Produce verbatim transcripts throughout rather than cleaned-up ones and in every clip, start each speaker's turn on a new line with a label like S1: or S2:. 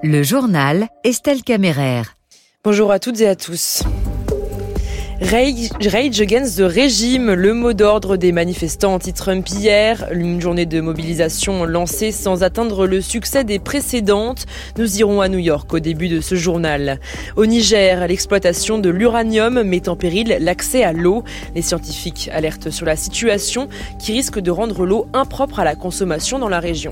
S1: Le journal Estelle Caméraire.
S2: Bonjour à toutes et à tous. Rage, Rage Against the Regime, le mot d'ordre des manifestants anti-Trump hier, une journée de mobilisation lancée sans atteindre le succès des précédentes. Nous irons à New York au début de ce journal. Au Niger, l'exploitation de l'uranium met en péril l'accès à l'eau. Les scientifiques alertent sur la situation qui risque de rendre l'eau impropre à la consommation dans la région.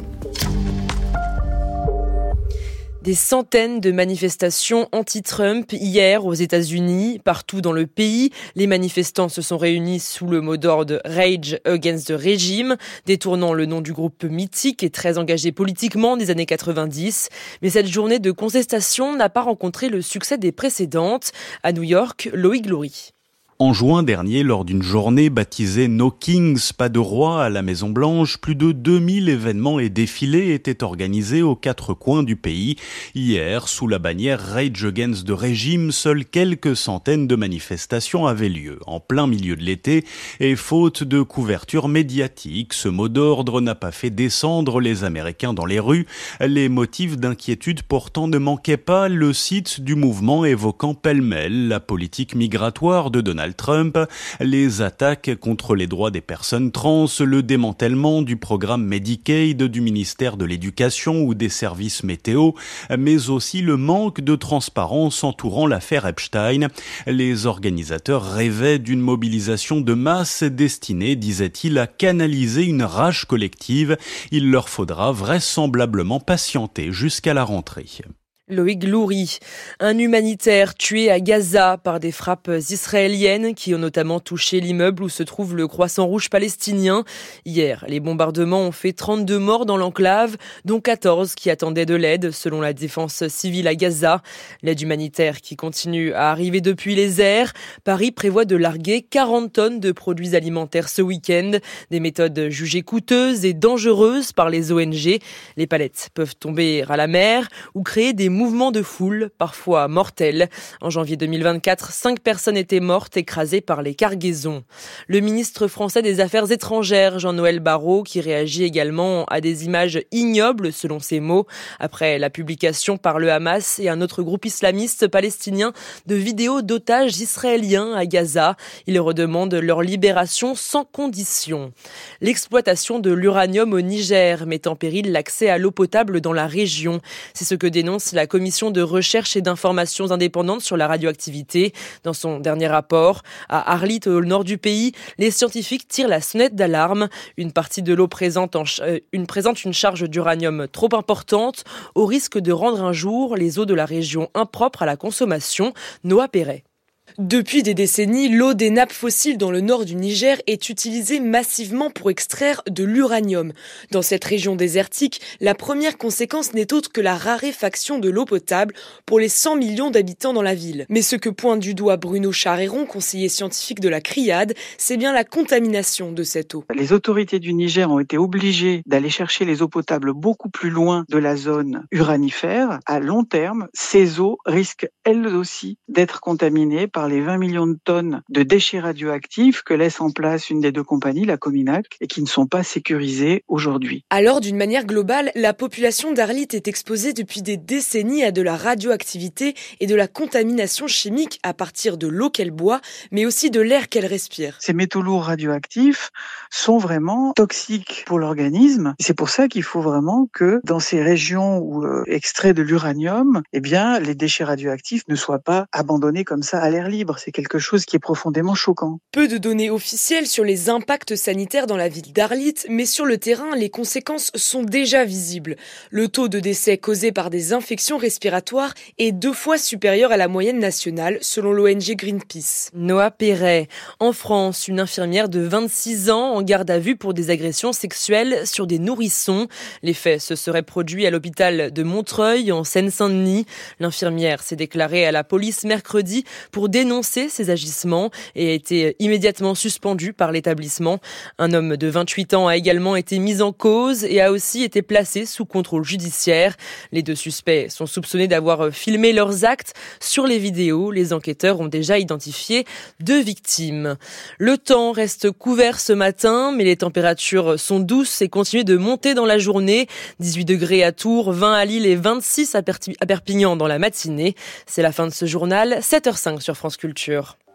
S2: Des centaines de manifestations anti-Trump hier aux États-Unis. Partout dans le pays, les manifestants se sont réunis sous le mot d'ordre Rage Against the Regime, détournant le nom du groupe mythique et très engagé politiquement des années quatre-vingt-dix. Mais cette journée de contestation n'a pas rencontré le succès des précédentes. À New York, Loïc Loury.
S3: En juin dernier, lors d'une journée baptisée No Kings, pas de roi à la Maison-Blanche, plus de deux mille événements et défilés étaient organisés aux quatre coins du pays. Hier, sous la bannière Rage Against the Regime, seules quelques centaines de manifestations avaient lieu, en plein milieu de l'été, et faute de couverture médiatique, ce mot d'ordre n'a pas fait descendre les Américains dans les rues. Les motifs d'inquiétude pourtant ne manquaient pas, le site du mouvement évoquant pêle-mêle la politique migratoire de Donald Trump, les attaques contre les droits des personnes trans, le démantèlement du programme Medicaid du ministère de l'Éducation ou des services météo, mais aussi le manque de transparence entourant l'affaire Epstein. Les organisateurs rêvaient d'une mobilisation de masse destinée, disait-il, à canaliser une rage collective. Il leur faudra vraisemblablement patienter jusqu'à la rentrée.
S2: Loïc Loury, un humanitaire tué à Gaza par des frappes israéliennes qui ont notamment touché l'immeuble où se trouve le Croissant Rouge palestinien. Hier, les bombardements ont fait trente-deux morts dans l'enclave, dont quatorze qui attendaient de l'aide, selon la défense civile à Gaza. L'aide humanitaire qui continue à arriver depuis les airs. Paris prévoit de larguer quarante tonnes de produits alimentaires ce week-end, des méthodes jugées coûteuses et dangereuses par les O N G. Les palettes peuvent tomber à la mer ou créer des mouvements de foule, parfois mortels. En janvier deux mille vingt-quatre, cinq personnes étaient mortes écrasées par les cargaisons. Le ministre français des Affaires étrangères, Jean-Noël Barrot, qui réagit également à des images ignobles, selon ses mots, après la publication par le Hamas et un autre groupe islamiste palestinien de vidéos d'otages israéliens à Gaza. Il redemande leur libération sans condition. L'exploitation de l'uranium au Niger met en péril l'accès à l'eau potable dans la région. C'est ce que dénonce la commission de recherche et d'informations indépendantes sur la radioactivité. Dans son dernier rapport, à Arlit, au nord du pays, les scientifiques tirent la sonnette d'alarme. Une partie de l'eau présente, en ch- euh, une, présente une charge d'uranium trop importante, au risque de rendre un jour les eaux de la région impropres à la consommation. Noah Perret.
S4: Depuis des décennies, l'eau des nappes fossiles dans le nord du Niger est utilisée massivement pour extraire de l'uranium. Dans cette région désertique, la première conséquence n'est autre que la raréfaction de l'eau potable pour les cent millions d'habitants dans la ville. Mais ce que pointe du doigt Bruno Charéron, conseiller scientifique de la CRIAD, c'est bien la contamination de cette eau.
S5: Les autorités du Niger ont été obligées d'aller chercher les eaux potables beaucoup plus loin de la zone uranifère. À long terme, ces eaux risquent elles aussi d'être contaminées par les vingt millions de tonnes de déchets radioactifs que laisse en place une des deux compagnies, la Cominac, et qui ne sont pas sécurisés aujourd'hui.
S4: Alors, d'une manière globale, la population d'Arlit est exposée depuis des décennies à de la radioactivité et de la contamination chimique à partir de l'eau qu'elle boit, mais aussi de l'air qu'elle respire.
S5: Ces métaux lourds radioactifs sont vraiment toxiques pour l'organisme. C'est pour ça qu'il faut vraiment que dans ces régions où euh, extrait de l'uranium, eh bien, les déchets radioactifs ne soient pas abandonnés comme ça à l'air libre. C'est quelque chose qui est profondément choquant.
S4: Peu de données officielles sur les impacts sanitaires dans la ville d'Arlit, mais sur le terrain, les conséquences sont déjà visibles. Le taux de décès causé par des infections respiratoires est deux fois supérieur à la moyenne nationale, selon l'O N G Greenpeace.
S2: Noah Perret. En France, une infirmière de vingt-six ans en garde à vue pour des agressions sexuelles sur des nourrissons. Les faits se seraient produits à l'hôpital de Montreuil, en Seine-Saint-Denis. L'infirmière s'est déclarée à la police mercredi pour dénoncé ces agissements et a été immédiatement suspendu par l'établissement. Un homme de vingt-huit ans a également été mis en cause et a aussi été placé sous contrôle judiciaire. Les deux suspects sont soupçonnés d'avoir filmé leurs actes. Sur les vidéos, les enquêteurs ont déjà identifié deux victimes. Le temps reste couvert ce matin, mais les températures sont douces et continuent de monter dans la journée. dix-huit degrés à Tours, vingt à Lille et vingt-six à Perpignan dans la matinée. C'est la fin de ce journal, sept heures zéro cinq sur France Culture.